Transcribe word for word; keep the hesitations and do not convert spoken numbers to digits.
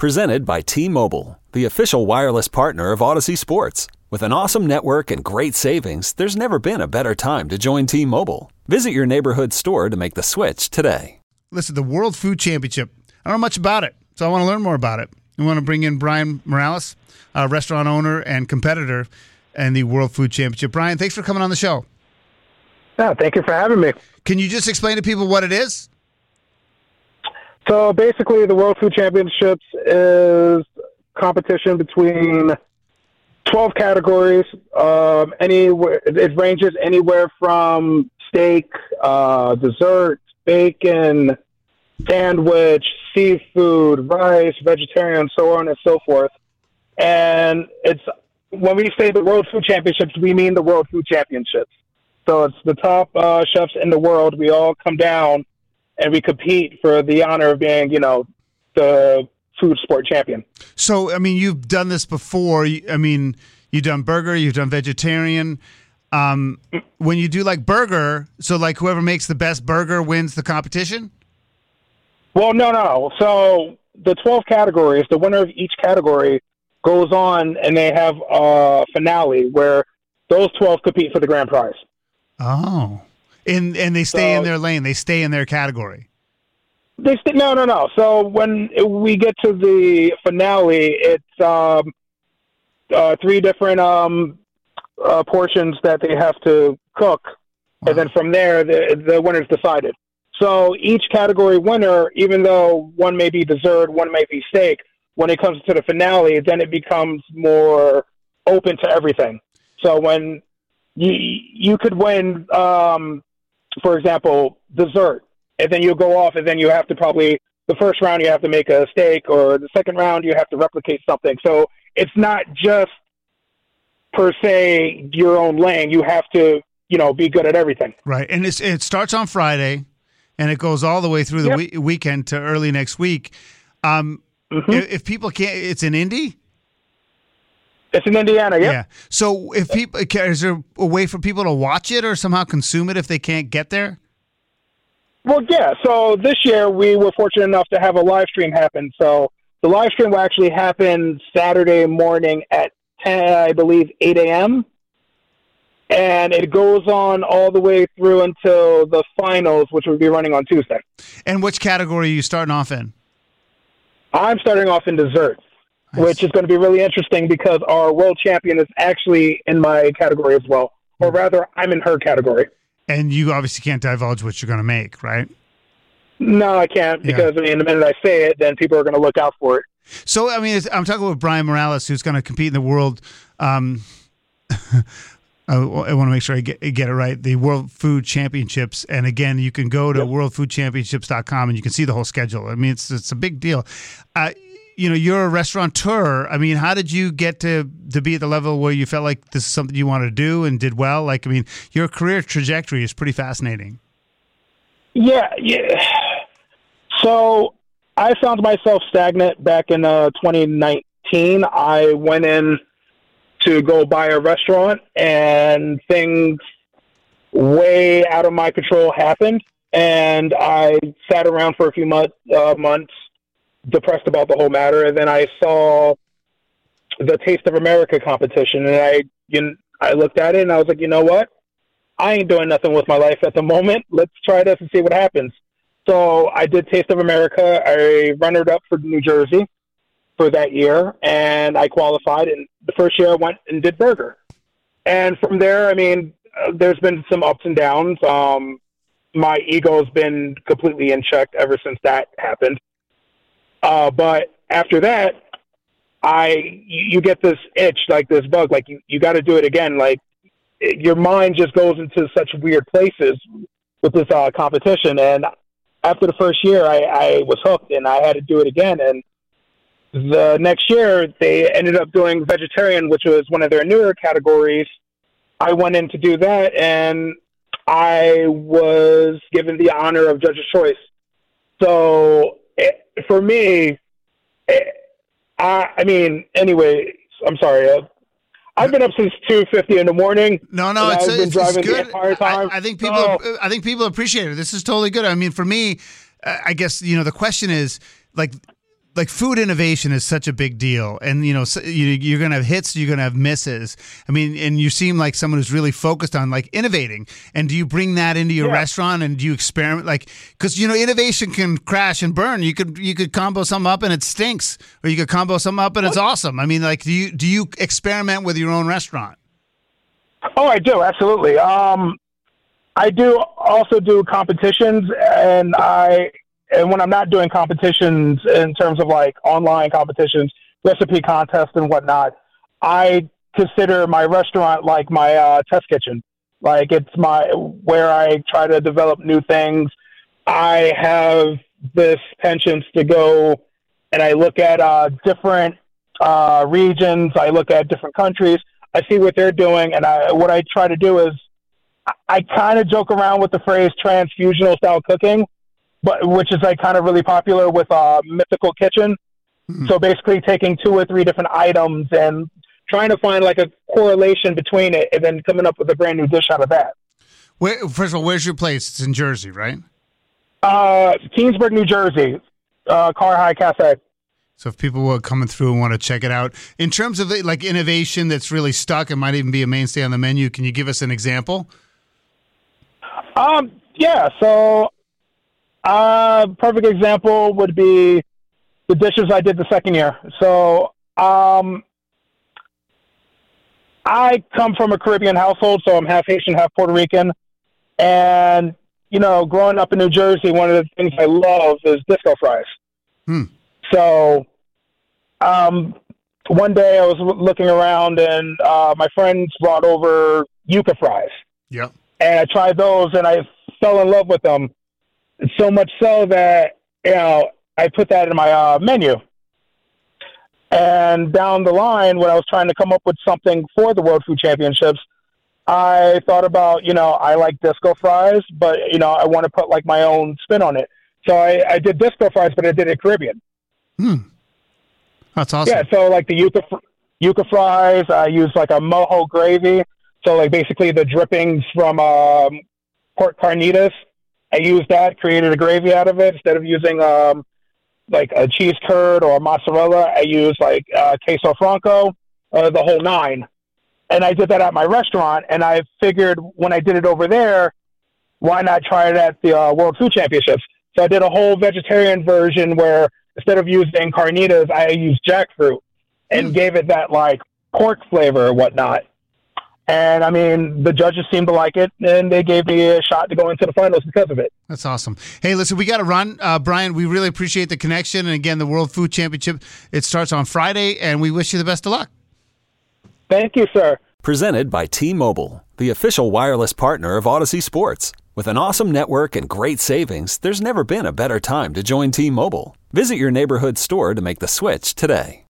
Presented by T-Mobile, the official wireless partner of Odyssey Sports. With an awesome network and great savings, there's never been a better time to join T-Mobile. Visit your neighborhood store to make the switch today. Listen, the World Food Championship, I don't know much about it, so I want to learn more about it. I want to bring in Brian Morales, a restaurant owner and competitor in the World Food Championship. Brian, thanks for coming on the show. Yeah, thank you for having me. Can you just explain to people what it is? So basically, the World Food Championships is competition between twelve categories. Um, anywhere it ranges anywhere from steak, uh, dessert, bacon, sandwich, seafood, rice, vegetarian, so on and so forth. And it's when we say the World Food Championships, we mean the World Food Championships. So it's the top uh, chefs in the world. We all come down and we compete for the honor of being, you know, the food sport champion. So, I mean, you've done this before. I mean, you've done burger, you've done vegetarian. Um, when you do like burger, so like whoever makes the best burger wins the competition? Well, no, no. So the twelve categories, the winner of each category goes on and they have a finale where those twelve compete for the grand prize. Oh. And and they stay so, in their lane. They stay in their category. They st- no, no, no. So when we get to the finale, it's um, uh, three different um, uh, portions that they have to cook, wow. And then from there, the, the winner's decided. So each category winner, even though one may be dessert, one may be steak, when it comes to the finale, then it becomes more open to everything. So when you you could win. Um, For example, dessert, and then you go off, and then you have to probably, the first round you have to make a steak, or the second round you have to replicate something. So it's not just, per se, your own lane. You have to, you know, be good at everything. Right, and it's, it starts on Friday, and it goes all the way through the yep. we- weekend to early next week. Um, mm-hmm. if, if people can't, it's in Indy? It's in Indiana, yeah. Yeah. So, if people, is there a way for people to watch it or somehow consume it if they can't get there? Well, yeah. So this year we were fortunate enough to have a live stream happen. So the live stream will actually happen Saturday morning at ten, I believe, eight a.m. And it goes on all the way through until the finals, which will be running on Tuesday. And which category are you starting off in? I'm starting off in dessert. Nice. Which is going to be really interesting because our world champion is actually in my category as well. Or rather, I'm in her category. And you obviously can't divulge what you're going to make, right? No, I can't because, yeah. I mean, the minute I say it, then people are going to look out for it. So, I mean, I'm talking with Brian Morales, who's going to compete in the world. Um, I, I want to make sure I get, get it right. The World Food Championships. And again, you can go to yep. world food championships dot com and you can see the whole schedule. I mean, it's, it's a big deal. Uh, You know, you're a restaurateur. I mean, how did you get to, to be at the level where you felt like this is something you wanted to do and did well? Like, I mean, your career trajectory is pretty fascinating. Yeah, yeah. So I found myself stagnant back in uh, twenty nineteen. I went in to go buy a restaurant, and things way out of my control happened. And I sat around for a few month, uh, months. depressed about the whole matter, and then I saw the Taste of America competition, and I you know, I looked at it and I was like, you know what? I ain't doing nothing with my life at the moment. Let's try this and see what happens. So I did Taste of America. I runnered up for New Jersey for that year, and I qualified. And the first year I went and did burger. And from there, I mean, uh, there's been some ups and downs. Um, my ego's been completely in check ever since that happened. Uh, but after that, I you, you get this itch, like this bug, like you, you got to do it again. Like it, your mind just goes into such weird places with this uh, competition. And after the first year, I, I was hooked, and I had to do it again. And the next year, they ended up doing vegetarian, which was one of their newer categories. I went in to do that, and I was given the honor of judge's choice. So it, for me, it, I, I mean, anyway, I'm sorry. Uh, I've been up since two fifty in the morning. No, no, it's, I've been it's, driving it's good. the entire time. I, I think people, oh. I think people appreciate it. This is totally good. I mean, for me, I guess you know the question is like like food innovation is such a big deal, and you know so you, you're gonna have hits, you're gonna have misses. I mean, and you seem like someone who's really focused on like innovating. And do you bring that into your yeah. restaurant, and do you experiment? Like, because you know innovation can crash and burn. You could you could combo something up and it stinks, or you could combo something up and it's awesome. I mean, like, do you do you experiment with your own restaurant? Oh, I do, absolutely. Um, I do also do competitions, and I. And when I'm not doing competitions in terms of like online competitions, recipe contests and whatnot, I consider my restaurant like my uh, test kitchen. Like it's my where I try to develop new things. I have this penchant to go and I look at uh, different uh, regions. I look at different countries. I see what they're doing, and I, what I try to do is I, I kind of joke around with the phrase transfusional style cooking. But which is like kind of really popular with uh, Mythical Kitchen. Mm-hmm. So basically taking two or three different items and trying to find like a correlation between it and then coming up with a brand new dish out of that. Where, first of all, where's your place? It's in Jersey, right? Uh, Keensburg, New Jersey, uh, Car High Cafe. So if people were coming through and want to check it out, in terms of like innovation that's really stuck and might even be a mainstay on the menu, can you give us an example? Um, yeah, so... Uh, perfect example would be the dishes I did the second year. So, um, I come from a Caribbean household, so I'm half Haitian, half Puerto Rican. And, you know, growing up in New Jersey, one of the things I love is disco fries. Hmm. So, um, one day I was looking around and, uh, my friends brought over yuca fries. Yep. And I tried those and I fell in love with them. So much so that, you know, I put that in my uh, menu. And down the line, when I was trying to come up with something for the World Food Championships, I thought about, you know, I like disco fries, but, you know, I want to put like my own spin on it. So I, I did disco fries, but I did it Caribbean. Hmm. That's awesome. Yeah, so like the yuca, yuca fries, I use like a mojo gravy. So like basically the drippings from um, pork carnitas. I used that, created a gravy out of it. Instead of using um, like a cheese curd or mozzarella, I used like uh, queso franco, uh, the whole nine. And I did that at my restaurant, and I figured when I did it over there, why not try it at the uh, World Food Championships? So I did a whole vegetarian version where instead of using carnitas, I used jackfruit and mm. gave it that like pork flavor or whatnot. And, I mean, the judges seemed to like it, and they gave me a shot to go into the finals because of it. That's awesome. Hey, listen, we got to run. Uh, Brian, we really appreciate the connection. And, again, the World Food Championship, it starts on Friday, and we wish you the best of luck. Thank you, sir. Presented by T-Mobile, the official wireless partner of Odyssey Sports. With an awesome network and great savings, there's never been a better time to join T-Mobile. Visit your neighborhood store to make the switch today.